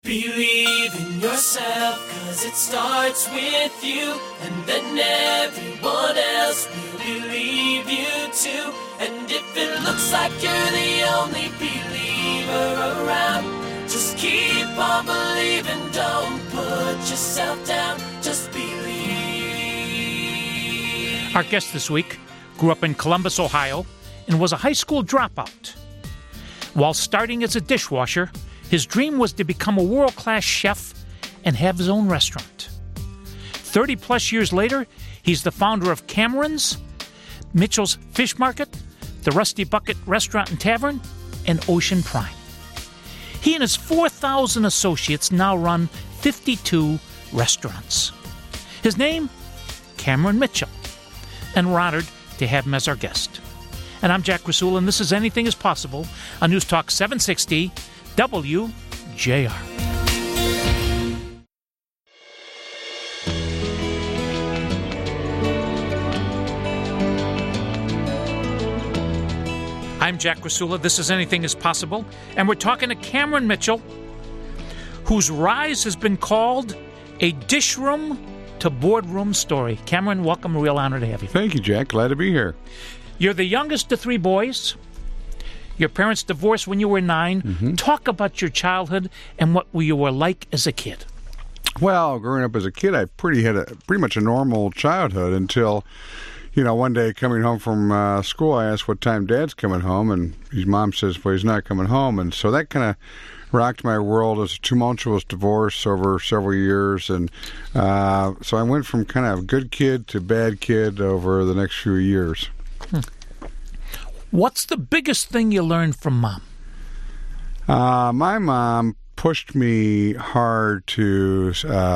Believe in yourself, 'cause it starts with you, and then everyone else will believe you too. And if it looks like you're the only believer around, just keep on believing, don't put yourself down, just believe. Our guest this week grew up in Columbus, Ohio, and was a high school dropout. While starting as a dishwasher, his dream was to become a world-class chef and have his own restaurant. 30-plus years later, he's the founder of Cameron's, Mitchell's Fish Market, the Rusty Bucket Restaurant and Tavern, and Ocean Prime. He and his 4,000 associates now run 52 restaurants. His name? Cameron Mitchell. And we're honored to have him as our guest. And I'm Jack Rasula, and this is Anything is Possible on News Talk 760 WJR. I'm Jack Rasula. This is Anything is Possible, and we're talking to Cameron Mitchell, whose rise has been called a dishroom to boardroom story. Cameron, welcome. Real honor to have you. Thank you, Jack. Glad to be here. You're the youngest of three boys. Your parents divorced when you were 9. Mm-hmm. Talk about your childhood and what you were like as a kid. Well, growing up as a kid, I had pretty much a normal childhood until, one day coming home from school, I asked what time Dad's coming home, and his mom says, well, he's not coming home. And so that kind of rocked my world. As a tumultuous divorce over several years. And so I went from kind of good kid to bad kid over the next few years. What's the biggest thing you learned from Mom? My mom pushed me hard to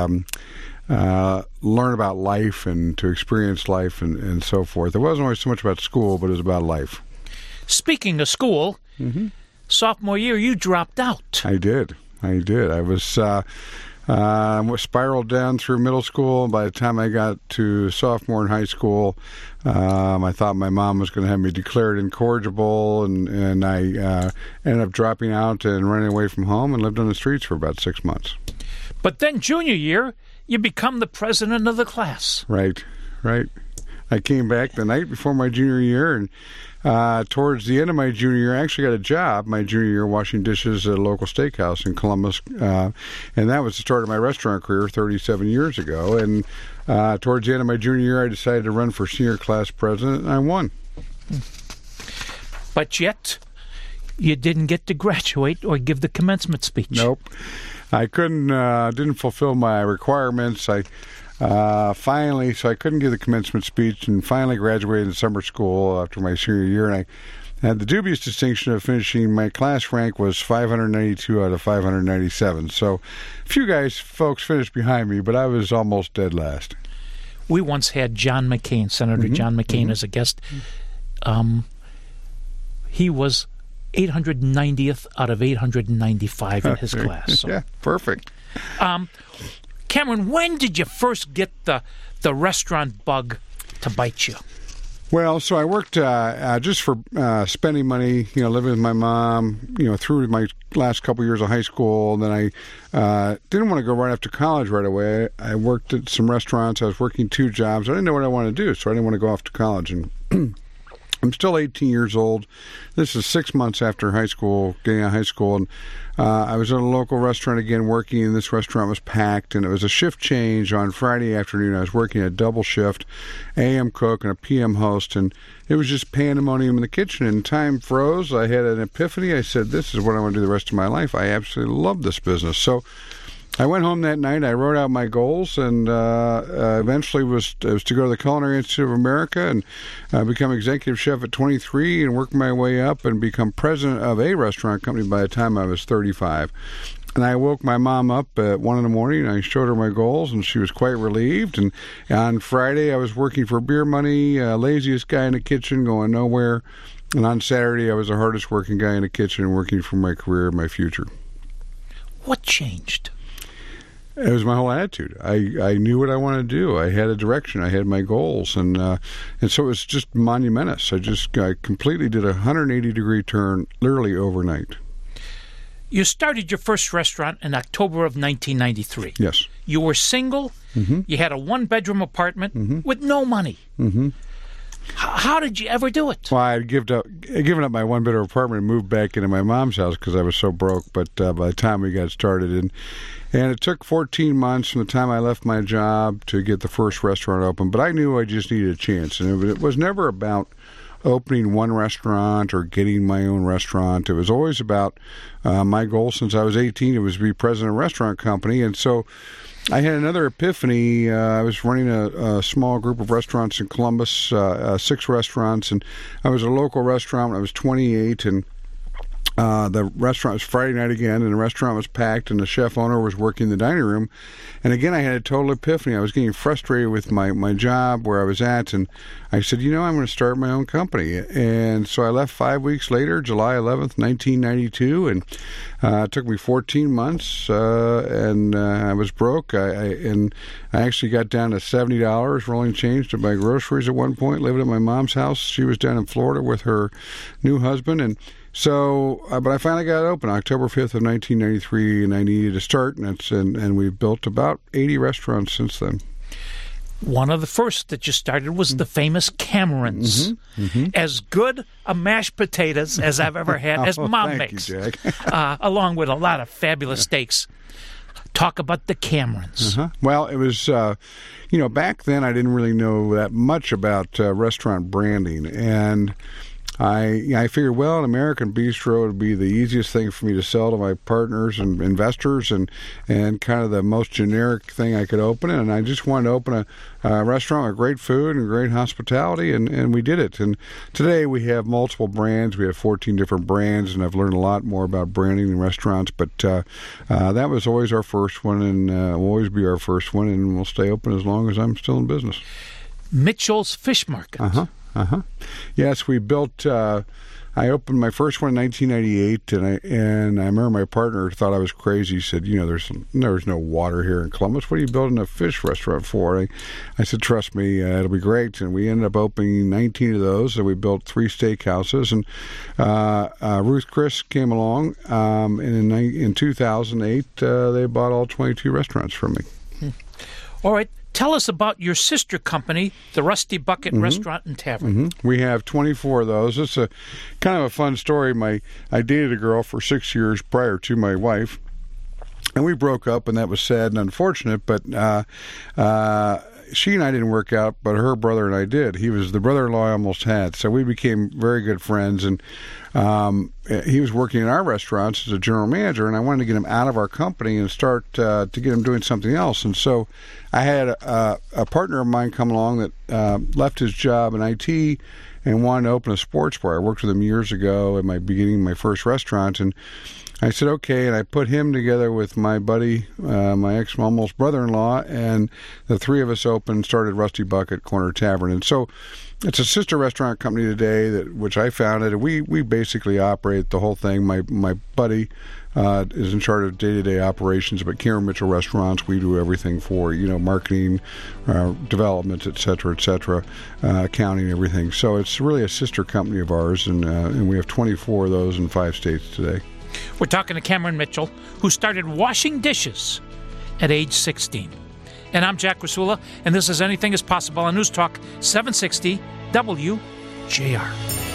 learn about life and to experience life and so forth. It wasn't always so much about school, but it was about life. Speaking of school, sophomore year, you dropped out. I did. I was spiraled down through middle school, and by the time I got to sophomore in high school, I thought my mom was going to have me declared incorrigible, and I ended up dropping out and running away from home and lived on the streets for about 6 months. But then junior year, you become the president of the class. Right. I came back the night before my junior year, and towards the end of my junior year, I actually got a job my junior year washing dishes at a local steakhouse in Columbus, and that was the start of my restaurant career 37 years ago. And towards the end of my junior year, I decided to run for senior class president, and I won. But yet, you didn't get to graduate or give the commencement speech. Nope. I didn't fulfill my requirements. Finally, so I couldn't give the commencement speech, and finally graduated in summer school after my senior year, and I had the dubious distinction of finishing. My class rank was 592 out of 597. So a few folks finished behind me, but I was almost dead last. We once had John McCain, Senator John McCain, as a guest. He was 890th out of 895 in his class. So. Yeah, perfect. Cameron, when did you first get the restaurant bug to bite you? Well, so I worked just for spending money, living with my mom, through my last couple years of high school. And then I didn't want to go right after college right away. I worked at some restaurants. I was working 2 jobs. I didn't know what I wanted to do, so I didn't want to go off to college. And I'm still 18 years old. This is 6 months after high school, getting out of high school, and I was at a local restaurant again working, and this restaurant was packed, and it was a shift change on Friday afternoon. I was working a double shift, AM cook and a PM host, and it was just pandemonium in the kitchen, and time froze. I had an epiphany. I said, this is what I want to do the rest of my life. I absolutely love this business. So I went home that night, I wrote out my goals, and eventually was to go to the Culinary Institute of America and become executive chef at 23 and work my way up and become president of a restaurant company by the time I was 35. And I woke my mom up at 1 in the morning, and I showed her my goals, and she was quite relieved. And on Friday, I was working for beer money, laziest guy in the kitchen, going nowhere. And on Saturday, I was the hardest working guy in the kitchen, working for my career and my future. What changed? It was my whole attitude. I knew what I wanted to do. I had a direction. I had my goals, and so it was just monumentous. I completely did a 180-degree turn, literally overnight. You started your first restaurant in October of 1993. Yes. You were single. Mm-hmm. You had a one-bedroom apartment with no money. Mm-hmm. How did you ever do it? Well, I had given up my one-bedroom apartment and moved back into my mom's house because I was so broke. But by the time we got started, and it took 14 months from the time I left my job to get the first restaurant open. But I knew I just needed a chance, and it was never about opening one restaurant or getting my own restaurant. It was always about my goal since I was 18. It was to be president of a restaurant company, and so I had another epiphany. I was running a small group of restaurants in Columbus, 6 restaurants, and I was a local restaurant when I was 28, and the restaurant was Friday night again, and the restaurant was packed, and the chef owner was working the dining room. And again, I had a total epiphany. I was getting frustrated with my job where I was at, and I said, I'm going to start my own company. And so I left 5 weeks later, July 11th, 1992, and it took me 14 months, and I was broke. I actually got down to $70 rolling change to buy groceries at one point, living at my mom's house. She was down in Florida with her new husband, and so, but I finally got it open October 5th of 1993, and I needed to start, and we've built about 80 restaurants since then. One of the first that you started was the famous Cameron's. As good a mashed potatoes as I've ever had, as Mom makes, you, Jack. along with a lot of fabulous steaks. Talk about the Cameron's. Well, it was, back then I didn't really know that much about restaurant branding, and I figured, an American Bistro would be the easiest thing for me to sell to my partners and investors, and kind of the most generic thing I could open. And I just wanted to open a restaurant with great food and great hospitality, and we did it. And today we have multiple brands. We have 14 different brands, and I've learned a lot more about branding in restaurants. But that was always our first one, and will always be our first one, and we'll stay open as long as I'm still in business. Mitchell's Fish Market. Yes, we built. I opened my first one in 1998, and I remember my partner thought I was crazy. He said, there's no water here in Columbus. What are you building a fish restaurant for? I said, trust me, it'll be great. And we ended up opening 19 of those. And we built 3 steakhouses. And Ruth Chris came along, and in 2008, they bought all 22 restaurants from me. All right. Tell us about your sister company, the Rusty Bucket Restaurant and Tavern. We have 24 of those. It's a kind of a fun story. I dated a girl for 6 years prior to my wife, and we broke up, and that was sad and unfortunate. But she and I didn't work out, but her brother and I did. He was the brother-in-law I almost had, so we became very good friends. And he was working in our restaurants as a general manager, and I wanted to get him out of our company and start to get him doing something else. And so I had a partner of mine come along that left his job in IT and wanted to open a sports bar. I worked with him years ago at my beginning of my first restaurant, and I said, okay, and I put him together with my buddy, my almost brother-in-law, and the 3 of us started Rusty Bucket Corner Tavern. And so it's a sister restaurant company today which I founded. We basically operate the whole thing. My buddy is in charge of day-to-day operations, but Cameron Mitchell Restaurants, we do everything for, marketing, development, et cetera, accounting, everything. So it's really a sister company of ours, and we have 24 of those in 5 states today. We're talking to Cameron Mitchell, who started washing dishes at age 16. And I'm Jack Rasula, and this is Anything is Possible on News Talk 760 WJR.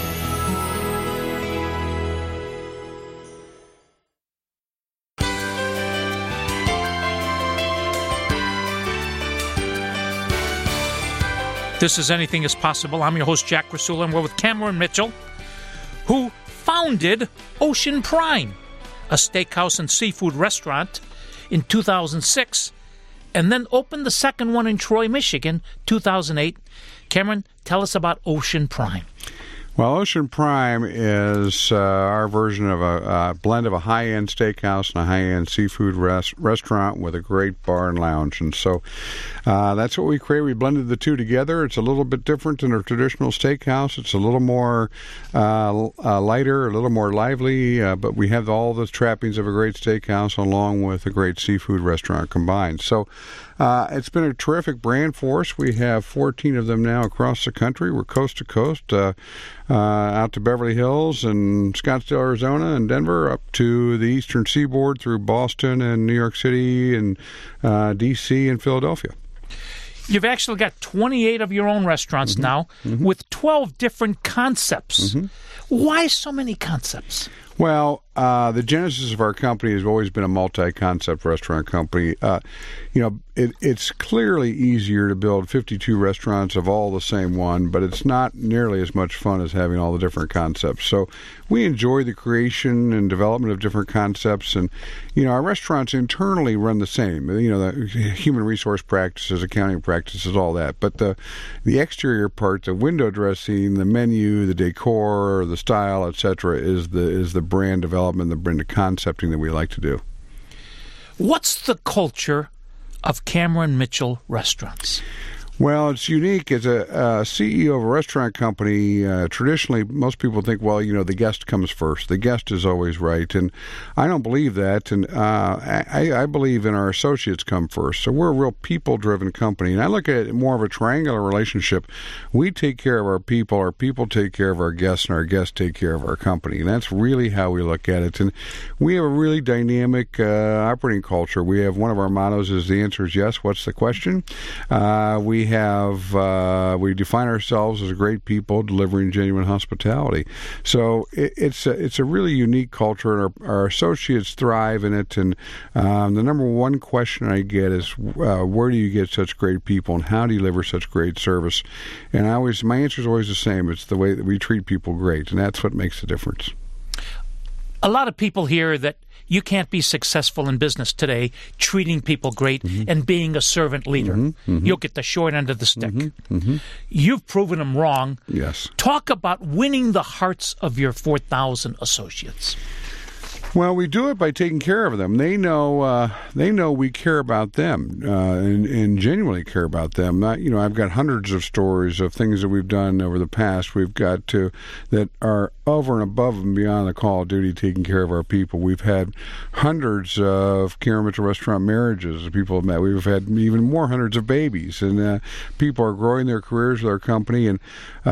This is Anything is Possible. I'm your host, Jack Rasula, and we're with Cameron Mitchell, who founded Ocean Prime, a steakhouse and seafood restaurant, in 2006, and then opened the second one in Troy, Michigan, 2008. Cameron, tell us about Ocean Prime. Well, Ocean Prime is our version of a blend of a high-end steakhouse and a high-end seafood restaurant with a great bar and lounge. And so that's what we created. We blended the two together. It's a little bit different than a traditional steakhouse. It's a little more lighter, a little more lively, but we have all the trappings of a great steakhouse along with a great seafood restaurant combined. So it's been a terrific brand for us. We have 14 of them now across the country. We're coast to coast. out to Beverly Hills and Scottsdale, Arizona, and Denver, up to the Eastern Seaboard through Boston and New York City and D.C. and Philadelphia. You've actually got 28 of your own restaurants now with 12 different concepts. Why so many concepts? Well, the genesis of our company has always been a multi-concept restaurant company. It's clearly easier to build 52 restaurants of all the same one, but it's not nearly as much fun as having all the different concepts. So we enjoy the creation and development of different concepts, and our restaurants internally run the same. The human resource practices, accounting practices, all that. But the exterior part, the window dressing, the menu, the decor, the style, etc., is the brand development, the brand concepting that we like to do. What's the culture of Cameron Mitchell Restaurants? Well, it's unique. As a CEO of a restaurant company, traditionally, most people think, well, the guest comes first. The guest is always right. And I don't believe that. And I believe in our associates come first. So we're a real people-driven company. And I look at it more of a triangular relationship. We take care of our people take care of our guests, and our guests take care of our company. And that's really how we look at it. And we have a really dynamic operating culture. We have one of our mottos is the answer is yes. What's the question? We define ourselves as great people delivering genuine hospitality. So it's a really unique culture, and our associates thrive in it. And the number one question I get is, where do you get such great people, and how do you deliver such great service? And my answer is always the same. It's the way that we treat people great, and that's what makes the difference. A lot of people hear that you can't be successful in business today treating people great and being a servant leader. You'll get the short end of the stick. You've proven them wrong. Yes. Talk about winning the hearts of your 4,000 associates. Well, we do it by taking care of them. They know we care about them and genuinely care about them. I've got hundreds of stories of things that we've done over the past. We've got that are over and above and beyond the call of duty, taking care of our people. We've had hundreds of Cameron Mitchell restaurant marriages that people have met. We've had even more hundreds of babies, and people are growing their careers with our company. And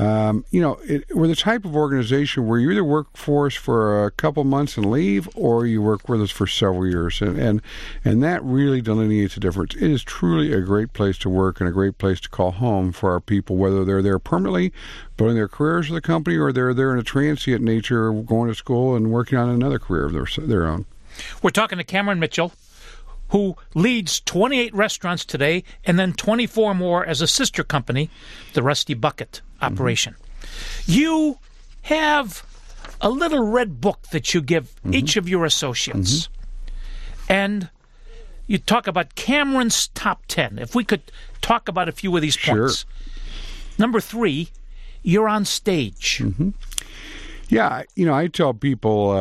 we're the type of organization where you either work for us for a couple months and leave, or you work with us for several years, and that really delineates the difference. It is truly a great place to work and a great place to call home for our people, whether they're there permanently, building their careers with the company, or they're there in a transient nature, going to school and working on another career of their own. We're talking to Cameron Mitchell, who leads 28 restaurants today and then 24 more as a sister company, the Rusty Bucket operation. You have a little red book that you give each of your associates. And you talk about Cameron's top 10. If we could talk about a few of these points. Number 3, you're on stage. Yeah, I tell people,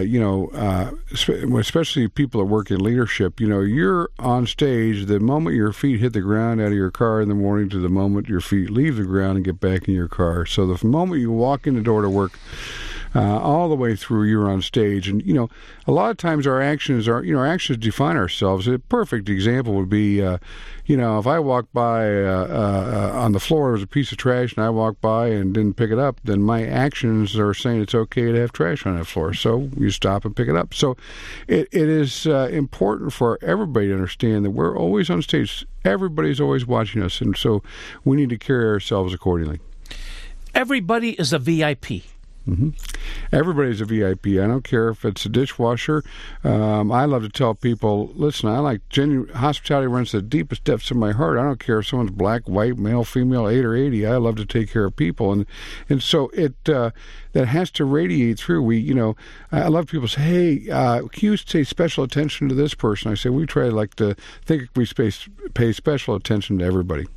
especially people that work in leadership, you're on stage the moment your feet hit the ground out of your car in the morning to the moment your feet leave the ground and get back in your car. So the moment you walk in the door to work, all the way through, you're on stage. And, a lot of times our actions define ourselves. A perfect example would be, if I walk by on the floor, there's a piece of trash, and I walk by and didn't pick it up, then my actions are saying it's okay to have trash on that floor. So you stop and pick it up. So it is important for everybody to understand that we're always on stage. Everybody's always watching us, and so we need to carry ourselves accordingly. Everybody is a VIP. Everybody's a VIP. I don't care if it's a dishwasher. I love to tell people, listen, I like genuine hospitality runs the deepest depths of my heart. I don't care if someone's black, white, male, female, 8 or 80. I love to take care of people, and so it that has to radiate through. I love people say, hey, can you say special attention to this person? I say we try to think we pay special attention to everybody.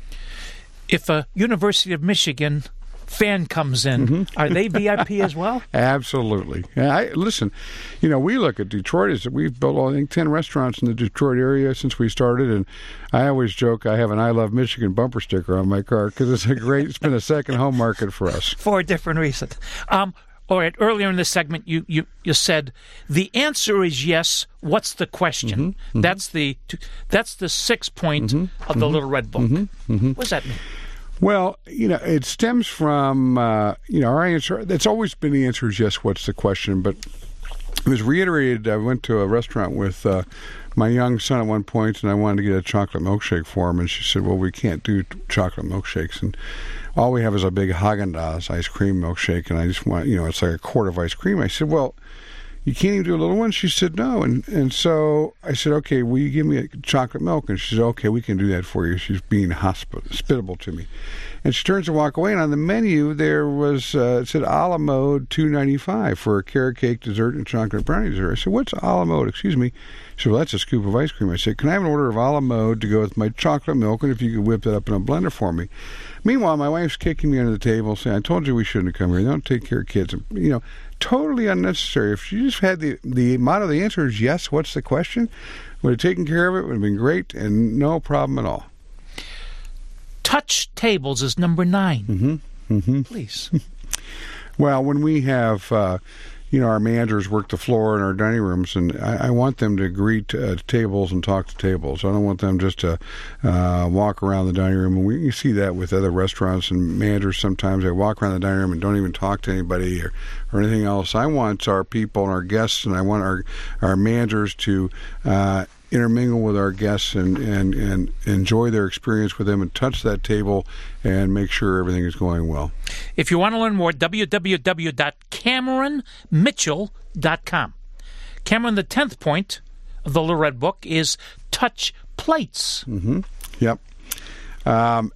If a University of Michigan fan comes in, are they VIP as well? Absolutely. Listen, we look at Detroit. We've built, I think, 10 restaurants in the Detroit area since we started, and I always joke I have an I Love Michigan bumper sticker on my car because it's been a second home market for us. For a different reason. All right, earlier in this segment, you said the answer is yes. What's the question? That's the 6th point of the Little Red Book. What does that mean? Well, it stems from, our answer. That's always been the answer is yes, what's the question? But it was reiterated. I went to a restaurant with my young son at one point, and I wanted to get a chocolate milkshake for him. And she said, well, we can't do chocolate milkshakes. And all we have is a big Haagen-Dazs ice cream milkshake, and I just want, it's like a quart of ice cream. I said, well, you can't even do a little one? She said, no. And so I said, okay, will you give me a chocolate milk? And she said, okay, we can do that for you. She's being hospitable to me. And she turns to walk away, and on the menu there was, it said a la mode $2.95 for a carrot cake dessert and chocolate brownie dessert. I said, what's a la mode? Excuse me. She said, well, that's a scoop of ice cream. I said, can I have an order of a la mode to go with my chocolate milk, and if you could whip that up in a blender for me? Meanwhile, my wife's kicking me under the table, saying, I told you we shouldn't have come here. They don't take care of kids. Totally unnecessary. If she just had the motto, the answer is yes, what's the question? Would have taken care of it, would have been great, and no problem at all. Touch tables is number 9. Please. Well, when we have, our managers work the floor in our dining rooms, and I want them to greet tables and talk to tables. I don't want them just to walk around the dining room. And you see that with other restaurants and managers sometimes. They walk around the dining room and don't even talk to anybody or anything else. I want our people and our guests, and I want our managers to intermingle with our guests and enjoy their experience with them and touch that table and make sure everything is going well. If you want to learn more, www.CameronMitchell.com. Cameron, the 10th point of the Little Red Book is touch plates. Yep. When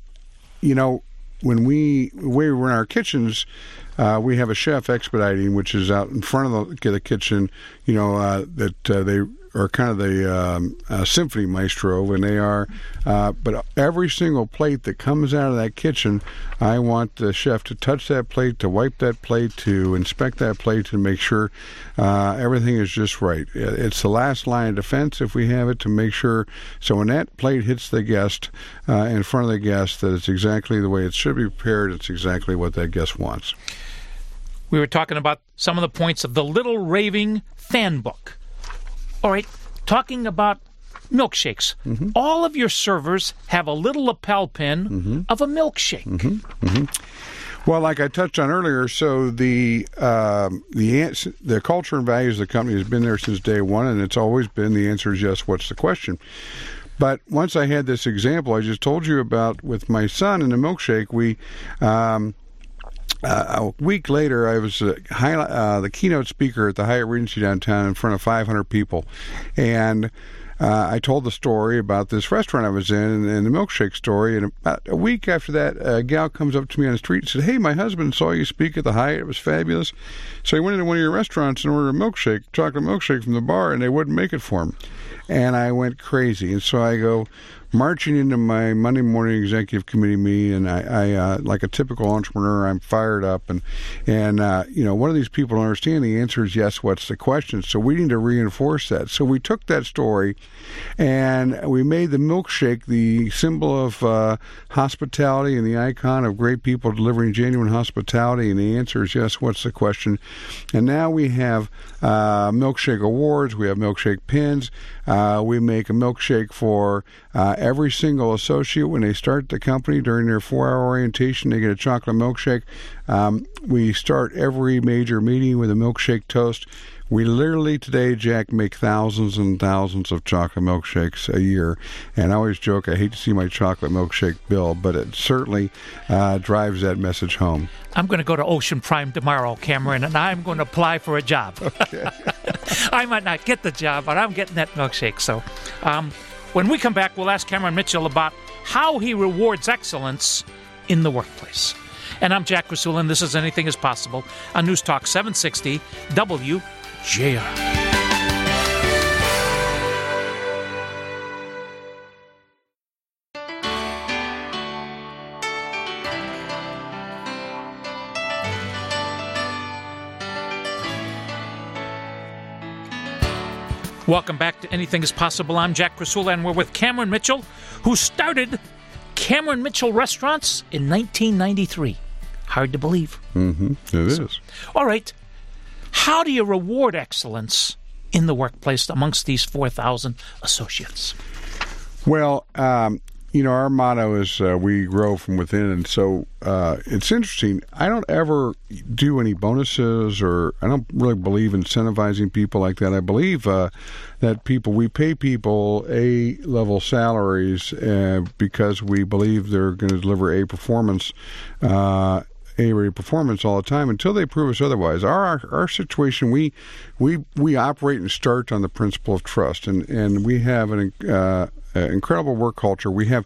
we run our kitchens, we have a chef expediting, which is out in front of the kitchen, that they are kind of the symphony maestro, and they are. But every single plate that comes out of that kitchen, I want the chef to touch that plate, to wipe that plate, to inspect that plate, to make sure everything is just right. It's the last line of defense if we have it, to make sure. So when that plate hits the guest, in front of the guest, that it's exactly the way it should be prepared. It's exactly what that guest wants. We were talking about some of the points of the Little Raving Fan Book. All right, talking about milkshakes. All of your servers have a little lapel pin of a milkshake. Well, like I touched on earlier, so the culture and values of the company has been there since day one, and it's always been the answer is yes, what's the question? But once I had this example I just told you about with my son and the milkshake, a week later, I was the keynote speaker at the Hyatt Regency downtown in front of 500 people, and I told the story about this restaurant I was in and the milkshake story. And about a week after that, a gal comes up to me on the street and said, "Hey, my husband saw you speak at the Hyatt. It was fabulous. So he went into one of your restaurants and ordered a milkshake, chocolate milkshake from the bar, and they wouldn't make it for him." And I went crazy. And so I go marching into my Monday morning executive committee meeting, and I like a typical entrepreneur, I'm fired up, and one of these people don't understand the answer is yes, what's the question? So we need to reinforce that. So we took that story, and we made the milkshake the symbol of hospitality and the icon of great people delivering genuine hospitality, and the answer is yes, what's the question? And now we have milkshake awards, we have milkshake pins, we make a milkshake for every single associate when they start the company. During their 4-hour orientation, they get a chocolate milkshake. We start every major meeting with a milkshake toast. We literally today, Jack, make thousands and thousands of chocolate milkshakes a year. And I always joke, I hate to see my chocolate milkshake bill, but it certainly drives that message home. I'm going to go to Ocean Prime tomorrow, Cameron, and I'm going to apply for a job. Okay. I might not get the job, but I'm getting that milkshake. So when we come back, we'll ask Cameron Mitchell about how he rewards excellence in the workplace. And I'm Jack Rasul, and this is Anything is Possible on News Talk 760 WJR. Welcome back to Anything is Possible. I'm Jack Rasul, and we're with Cameron Mitchell, who started Cameron Mitchell Restaurants in 1993. Hard to believe. It is. All right. How do you reward excellence in the workplace amongst these 4,000 associates? Well, our motto is we grow from within, and so it's interesting. I don't ever do any bonuses, or I don't really believe incentivizing people like that. I believe that we pay people A-level salaries because we believe they're going to deliver A performance. A-rated performance all the time until they prove us otherwise. Our situation, we operate and start on the principle of trust, and we have an incredible work culture. We have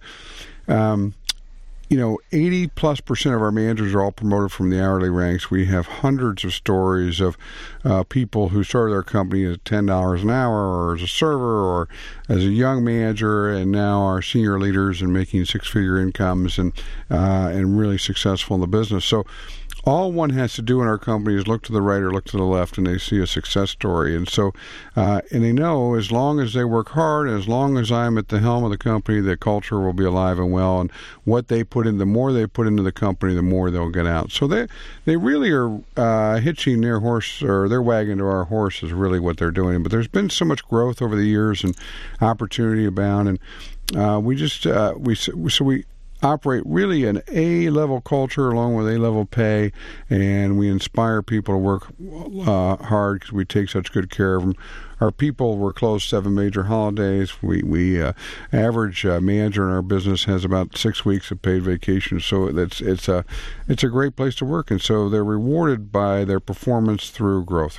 80+% of our managers are all promoted from the hourly ranks. We have hundreds of stories of people who started their company at $10 an hour, or as a server, or as a young manager, and now are senior leaders and making six-figure incomes and really successful in the business. So all one has to do in our company is look to the right or look to the left, and they see a success story. And so, and they know as long as they work hard, as long as I'm at the helm of the company, the culture will be alive and well. And what they put in, the more they put into the company, the more they'll get out. So they really are hitching their horse, or their wagon to our horse, is really what they're doing. But there's been so much growth over the years and opportunity abound, and we operate really an A-level culture along with A-level pay, and we inspire people to work hard because we take such good care of them. Our people were closed 7 major holidays. We average manager in our business has about 6 weeks of paid vacation, so it's a great place to work, and so they're rewarded by their performance through growth.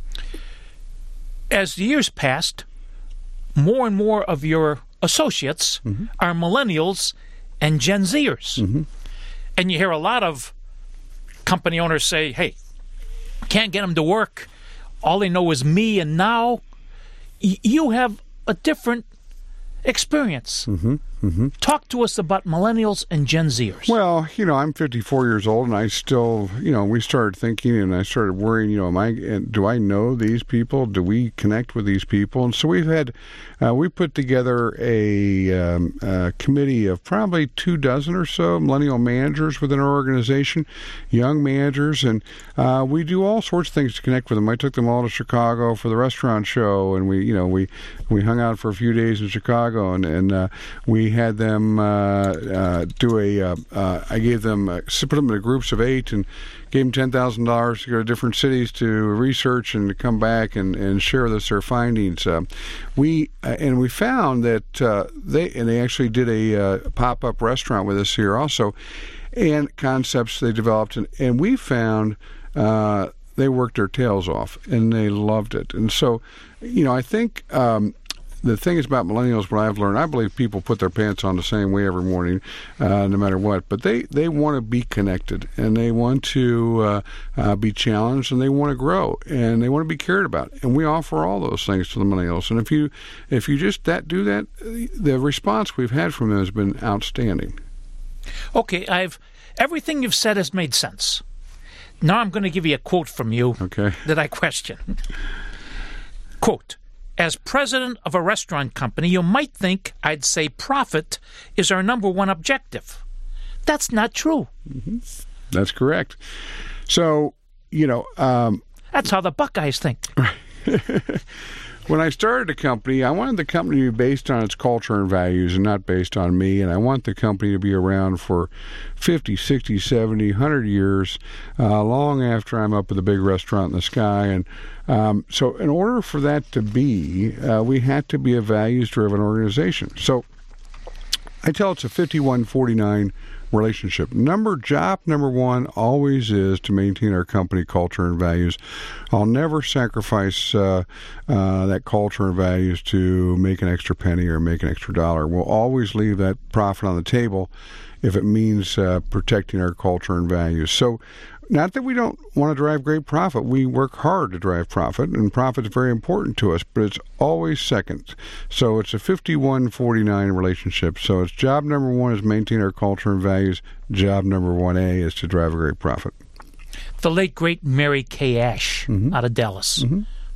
As the years passed, more and more of your associates are millennials and Gen Zers. And you hear a lot of company owners say, hey, can't get them to work. All they know is me and now. You have a different experience. Talk to us about millennials and Gen Zers. Well, I'm 54 years old, and I still, we started thinking, and I started worrying, do I know these people? Do we connect with these people? And so we put together a committee of probably 24 or so millennial managers within our organization, young managers, and we do all sorts of things to connect with them. I took them all to Chicago for the restaurant show, and we hung out for a few days in Chicago, and we had them I gave them, put them in groups of 8 and gave them $10,000 to go to different cities to research and to come back and share their findings. We found that they actually did a pop-up restaurant with us here also, and concepts they developed, and we found they worked their tails off, and they loved it. And so, I think the thing is about millennials, what I've learned, I believe people put their pants on the same way every morning, no matter what. But they want to be connected, and they want to be challenged, and they want to grow, and they want to be cared about. And we offer all those things to the millennials. And if you just do that, the response we've had from them has been outstanding. Okay, everything you've said has made sense. Now I'm going to give you a quote from you that I question. Quote, as president of a restaurant company, you might think I'd say profit is our number one objective. That's not true. That's correct. So, that's how the Buckeyes think. When I started the company, I wanted the company to be based on its culture and values and not based on me. And I want the company to be around for 50, 60, 70, 100 years, long after I'm up at the big restaurant in the sky. And so in order for that to be, we had to be a values-driven organization. So I tell it's a 51-49 relationship. Job number one always is to maintain our company culture and values. I'll never sacrifice that culture and values to make an extra penny or make an extra dollar. We'll always leave that profit on the table if it means protecting our culture and values. So not that we don't want to drive great profit. We work hard to drive profit, and profit is very important to us, but it's always second. So it's a 51-49 relationship. So it's job number one is maintain our culture and values. Job number 1A is to drive a great profit. The late, great Mary Kay Ash out of Dallas.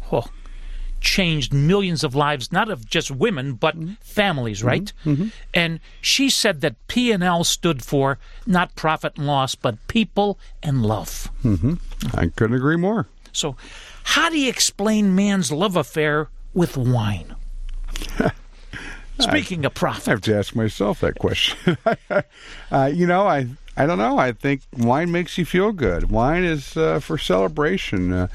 Changed millions of lives, not of just women, but families, right? And she said that P&L stood for not profit and loss, but people and love. I couldn't agree more. So how do you explain man's love affair with wine? Speaking of profit. I have to ask myself that question. I don't know. I think wine makes you feel good. Wine is for celebration.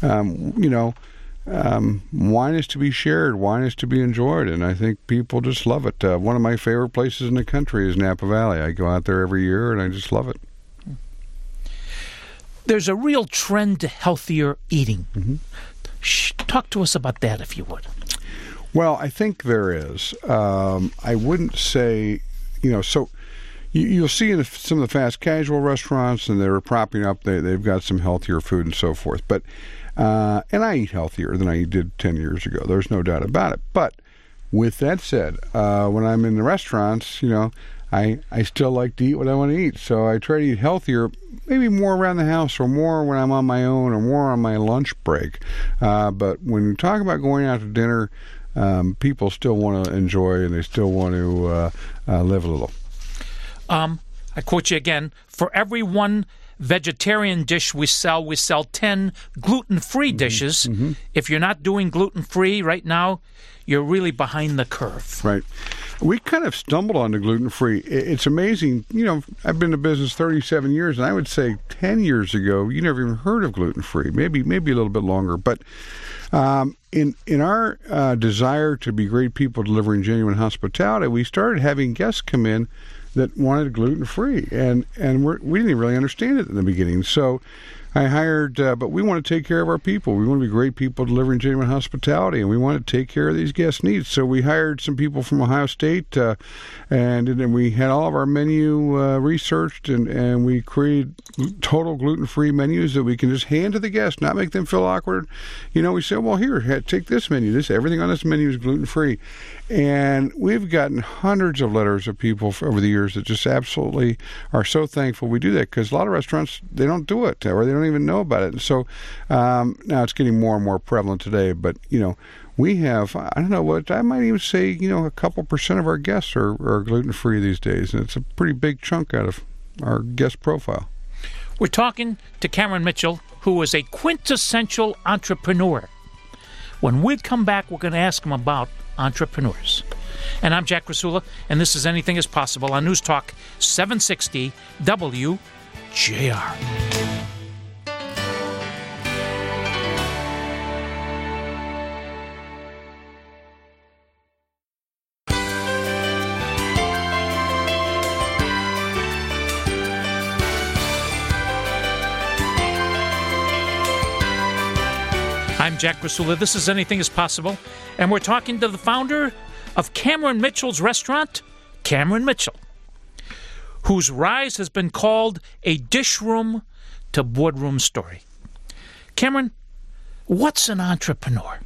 Wine is to be shared. Wine is to be enjoyed, and I think people just love it. One of my favorite places in the country is Napa Valley. I go out there every year, and I just love it. There's a real trend to healthier eating. Mm-hmm. Talk to us about that, if you would. Well, I think there is. I wouldn't say, so you'll see in some of the fast casual restaurants, and they're propping up, they've got some healthier food and so forth. But and I eat healthier than I did 10 years ago. There's no doubt about it. But with that said, when I'm in the restaurants, I still like to eat what I want to eat. So I try to eat healthier, maybe more around the house or more when I'm on my own or more on my lunch break. But when you talk about going out to dinner, people still want to enjoy and they still want to live a little. I quote you again. For every one vegetarian dish we sell 10 gluten-free dishes. Mm-hmm. If you're not doing gluten-free right now, you're really behind the curve. Right. We kind of stumbled on the gluten-free. It's amazing. I've been in business 37 years, and I would say 10 years ago, you never even heard of gluten-free. Maybe a little bit longer. But in our desire to be great people delivering genuine hospitality, we started having guests come in that wanted gluten-free, and we didn't really understand it in the beginning. So I hired, but we want to take care of our people. We want to be great people delivering genuine hospitality, and we want to take care of these guest needs. So we hired some people from Ohio State, and then we had all of our menu researched, and we created total gluten-free menus that we can just hand to the guests, not make them feel awkward. We say, well, here, take this menu. Everything on this menu is gluten-free. And we've gotten hundreds of letters of people over the years that just absolutely are so thankful we do that, because a lot of restaurants, they don't do it, or they don't even know about it. And so now it's getting more and more prevalent today. But, we have, I don't know what, I might even say, a couple % of our guests are gluten-free these days. And it's a pretty big chunk out of our guest profile. We're talking to Cameron Mitchell, who is a quintessential entrepreneur. When we come back, we're going to ask him about entrepreneurs. And I'm Jack Rasula, and this is Anything is Possible on News Talk 760 WJR. I'm Jack Rasula. This is Anything is Possible, and we're talking to the founder of Cameron Mitchell's restaurant, Cameron Mitchell, whose rise has been called a dish room to boardroom story. Cameron, what's an entrepreneur?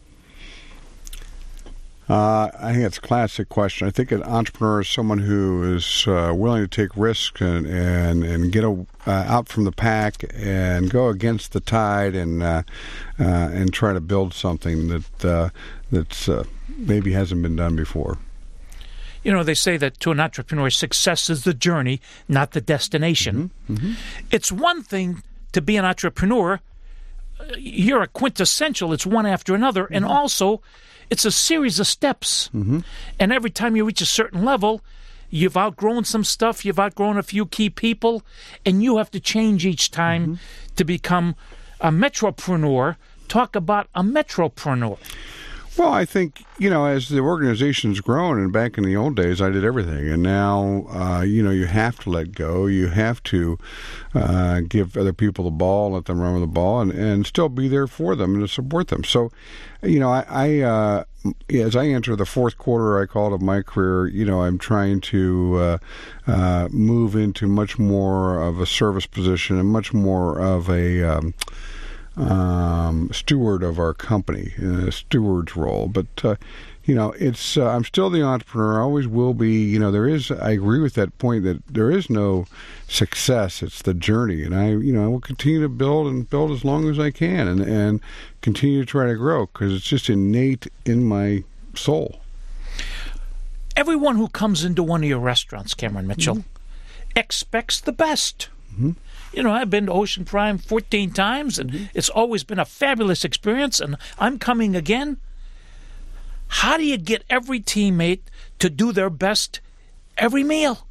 I think it's a classic question. I think an entrepreneur is someone who is willing to take risks and get out from the pack and go against the tide and try to build something that's maybe hasn't been done before. They say that to an entrepreneur, success is the journey, not the destination. Mm-hmm. Mm-hmm. It's one thing to be an entrepreneur. You're a quintessential. It's one after another. Mm-hmm. And also, it's a series of steps. Mm-hmm. And every time you reach a certain level, you've outgrown some stuff, you've outgrown a few key people, and you have to change each time mm-hmm. to become a metropreneur. Talk about a metropreneur. Well, I think, as the organization's grown, and back in the old days, I did everything. And now, you have to let go. You have to give other people the ball, let them run with the ball, and still be there for them and to support them. So, I as I enter the fourth quarter, I call it, of my career, I'm trying to move into much more of a service position and much more of a steward of our company, a steward's role. But it's I'm still the entrepreneur. I always will be. I agree with that point that there is no success. It's the journey, and I will continue to build as long as I can, and continue to try to grow, because it's just innate in my soul. Everyone who comes into one of your restaurants, Cameron Mitchell, mm-hmm. expects the best. Mm-hmm. I've been to Ocean Prime 14 times, and mm-hmm. it's always been a fabulous experience, and I'm coming again. How do you get every teammate to do their best every meal?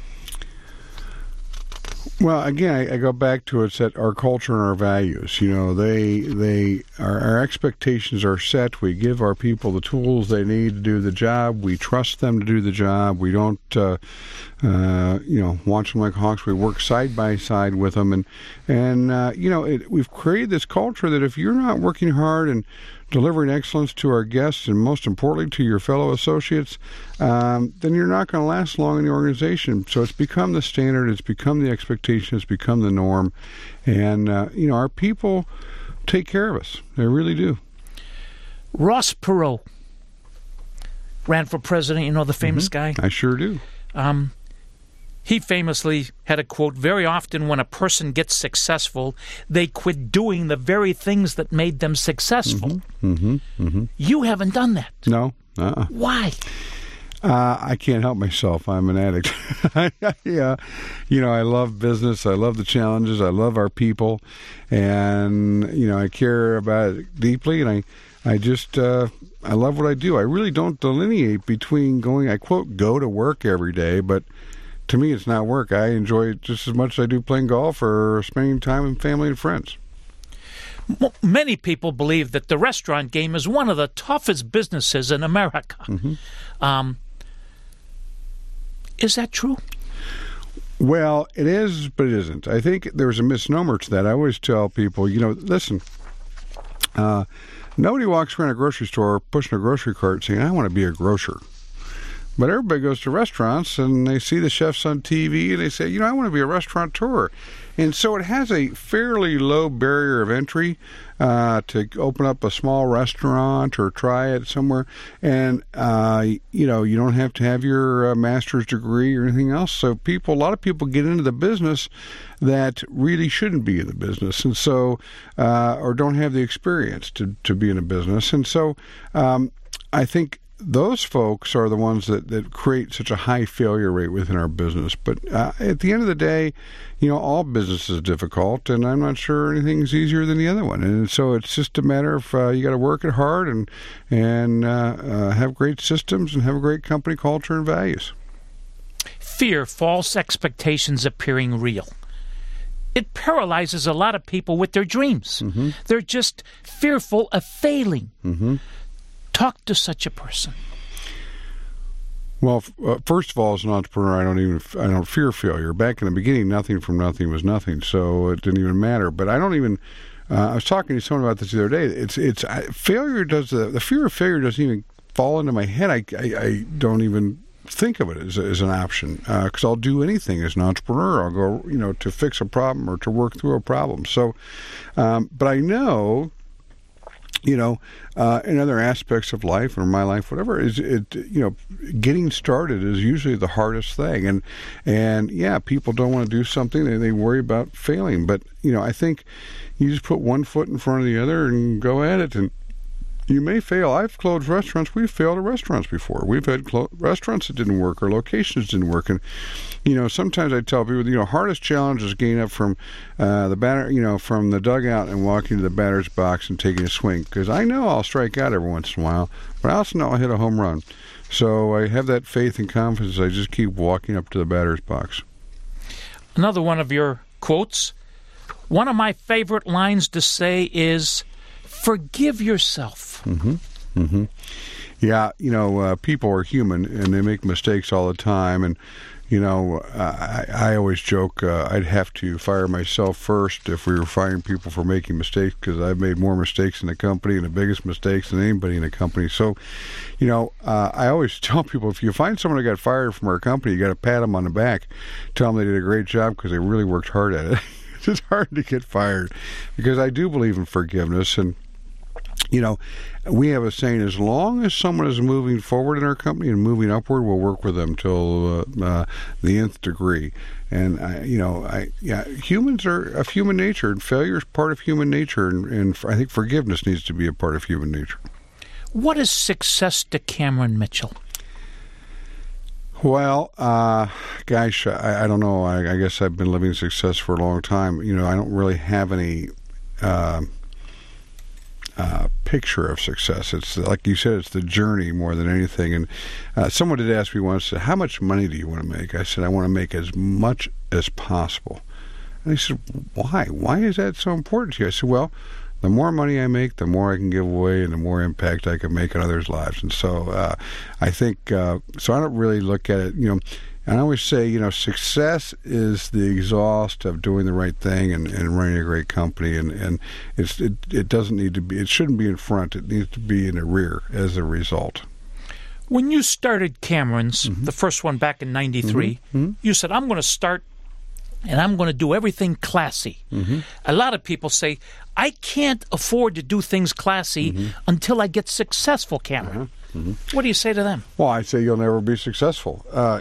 Well, again, I go back to it's that our culture and our values. You know, our expectations are set. We give our people the tools they need to do the job. We trust them to do the job. We don't, watch them like hawks. We work side by side with them, and we've created this culture that if you're not working hard and delivering excellence to our guests, and most importantly to your fellow associates, then you're not going to last long in the organization. So it's become the standard, it's become the expectation, it's become the norm, and our people take care of us. They really do. Ross Perot ran for president, the famous guy. I sure do. He famously had a quote, very often when a person gets successful, they quit doing the very things that made them successful. You haven't done that. No. Why? I can't help myself. I'm an addict. I love business. I love the challenges. I love our people. And, I care about it deeply. And I just, I love what I do. I really don't delineate between I quote, go to work every day, but to me, it's not work. I enjoy it just as much as I do playing golf or spending time with family and friends. Many people believe that the restaurant game is one of the toughest businesses in America. Is that true? Well, it is, but it isn't. I think there's a misnomer to that. I always tell people, listen, nobody walks around a grocery store pushing a grocery cart saying, I want to be a grocer. But everybody goes to restaurants and they see the chefs on TV and they say, I want to be a restaurateur. And so it has a fairly low barrier of entry to open up a small restaurant or try it somewhere. And, you don't have to have your master's degree or anything else. So a lot of people get into the business that really shouldn't be in the business. And so, or don't have the experience to be in a business. And so I think those folks are the ones that create such a high failure rate within our business. But at the end of the day, all business is difficult, and I'm not sure anything's easier than the other one. And so it's just a matter of you got to work it hard and have great systems and have a great company culture and values. Fear, false expectations appearing real. It paralyzes a lot of people with their dreams. They're just fearful of failing. Talk to such a person. Well, first of all, as an entrepreneur, I don't fear failure. Back in the beginning, nothing from nothing was nothing, so it didn't even matter. But I don't even. I was talking to someone about this the other day. It's failure does the fear of failure doesn't even fall into my head. I don't even think of it as an option because I'll do anything as an entrepreneur. I'll go to fix a problem or to work through a problem. So, but I know. In other aspects of life or my life, whatever, getting started is usually the hardest thing. And yeah, people don't want to do something. They worry about failing. But, I think you just put one foot in front of the other and go at it. And you may fail. I've closed restaurants. We've failed at restaurants before. We've had restaurants that didn't work or locations didn't work. And, sometimes I tell people, hardest challenge is getting up from from the dugout and walking to the batter's box and taking a swing. Because I know I'll strike out every once in a while, but I also know I'll hit a home run. So I have that faith and confidence. I just keep walking up to the batter's box. Another one of your quotes. One of my favorite lines to say is, forgive yourself. Yeah, people are human and they make mistakes all the time. And, I always joke I'd have to fire myself first if we were firing people for making mistakes because I've made more mistakes in the company and the biggest mistakes than anybody in the company. So, I always tell people if you find someone that got fired from our company, you got to pat them on the back, tell them they did a great job because they really worked hard at it. It's hard to get fired because I do believe in forgiveness. And we have a saying, as long as someone is moving forward in our company and moving upward, we'll work with them till the nth degree. And, humans are of human nature, and failure is part of human nature, and I think forgiveness needs to be a part of human nature. What is success to Cameron Mitchell? Well, gosh, I don't know. I guess I've been living success for a long time. I don't really have any... picture of success. It's like you said, it's the journey more than anything. And someone did ask me once, how much money do you want to make? I said, I want to make as much as possible. And they said, why? Why is that so important to you? I said, well, the more money I make, the more I can give away and the more impact I can make on others' lives. And so I think, so I don't really look at it, and I always say, success is the exhaust of doing the right thing and running a great company. And it doesn't need to be, it shouldn't be in front. It needs to be in the rear as a result. When you started Cameron's, the first one back in 93, you said, I'm going to start and I'm going to do everything classy. A lot of people say, I can't afford to do things classy until I get successful, Cameron. What do you say to them? Well, I say you'll never be successful.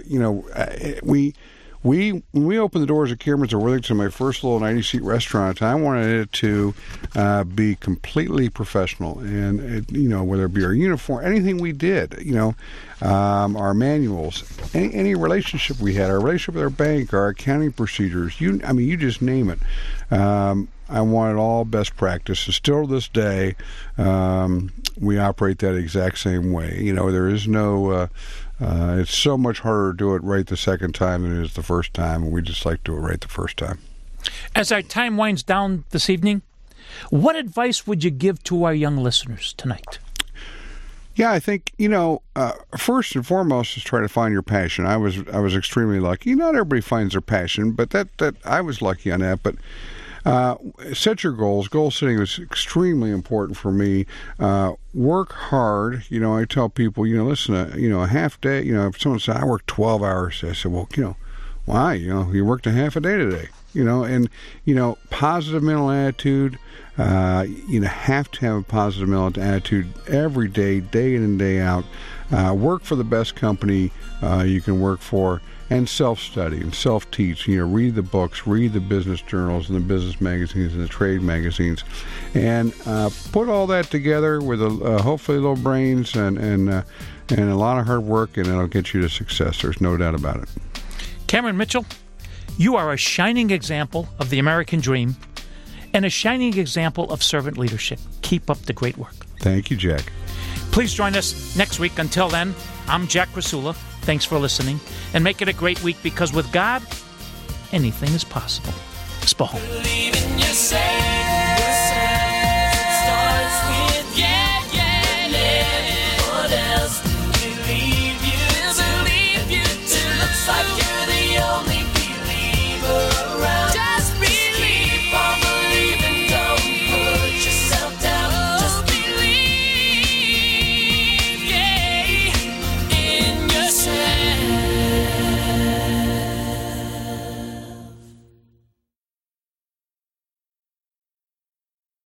When we opened the doors at Cameron's of Worthington, my first little 90-seat restaurant, I wanted it to be completely professional. And, whether it be our uniform, anything we did, our manuals, any relationship we had, our relationship with our bank, our accounting procedures, you just name it. I want it all best practice. And still to this day, we operate that exact same way. There is no... it's so much harder to do it right the second time than it is the first time, and we just like to do it right the first time. As our time winds down this evening, what advice would you give to our young listeners tonight? Yeah, I think, first and foremost is try to find your passion. I was extremely lucky. Not everybody finds their passion, but that I was lucky on that. But set your goals. Goal setting is extremely important for me. Work hard. I tell people, listen, a half day, if someone says, I work 12 hours, I said, well, why? You worked a half a day today. And positive mental attitude. You have to have a positive mental attitude every day, day in and day out. Work for the best company you can work for. And self-study and self-teach. Read the books, read the business journals and the business magazines and the trade magazines, and put all that together with hopefully little brains and a lot of hard work, and it'll get you to success. There's no doubt about it. Cameron Mitchell, you are a shining example of the American dream and a shining example of servant leadership. Keep up the great work. Thank you, Jack. Please join us next week. Until then, I'm Jack Rasula. Thanks for listening, and make it a great week, because with God, anything is possible. Spahome. Believe in yourself.